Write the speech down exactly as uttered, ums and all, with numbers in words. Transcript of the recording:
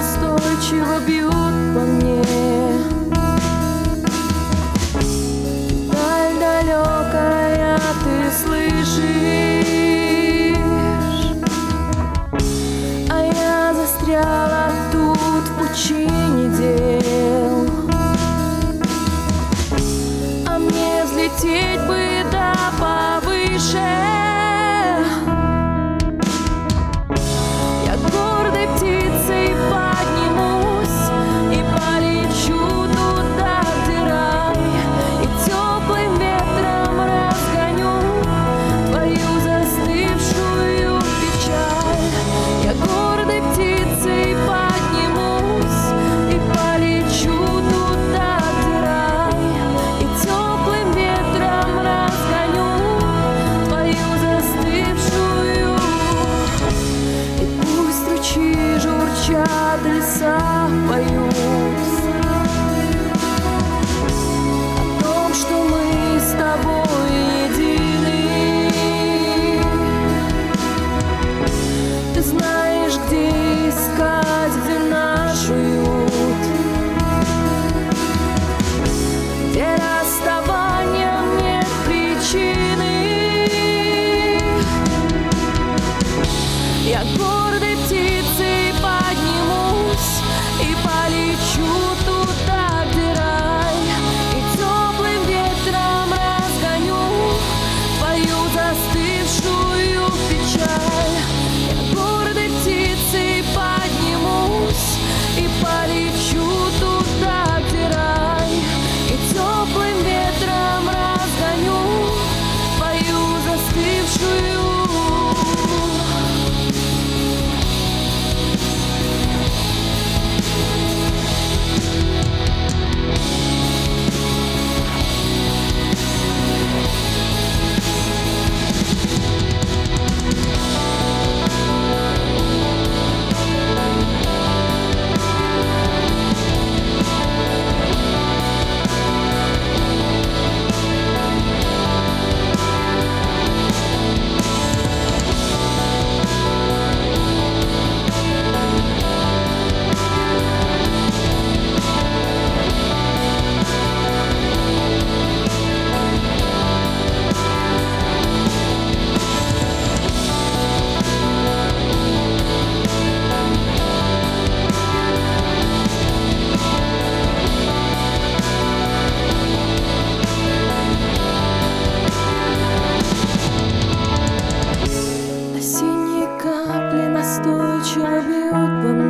настойчиво бьют по мне. Даль далекая, ты слышишь, а я застряла тут в пучине дел. А мне взлететь бы да повыше. Я гордой птицей поднимусь и полечу туда, где рай, и теплым ветром разгоню твою застывшую печаль. Я гордой птицей поднимусь и полечу туда, где рай, и теплым ветром разгоню твою застывшую. И пусть ручьи журчат, леса поют о том, что мы с тобой едины. Ты знаешь, где искать, где наш уют, где расставаниям нет причины. Я гордой птицей поднимусь и полечу туда, где рай, и теплым ветром разгоню твою застывшую печаль. Я гордой птицей поднимусь и полечу туда, где рай, и теплым ветром разгоню твою застывшую. Осенние капли настойчиво бьют по мне.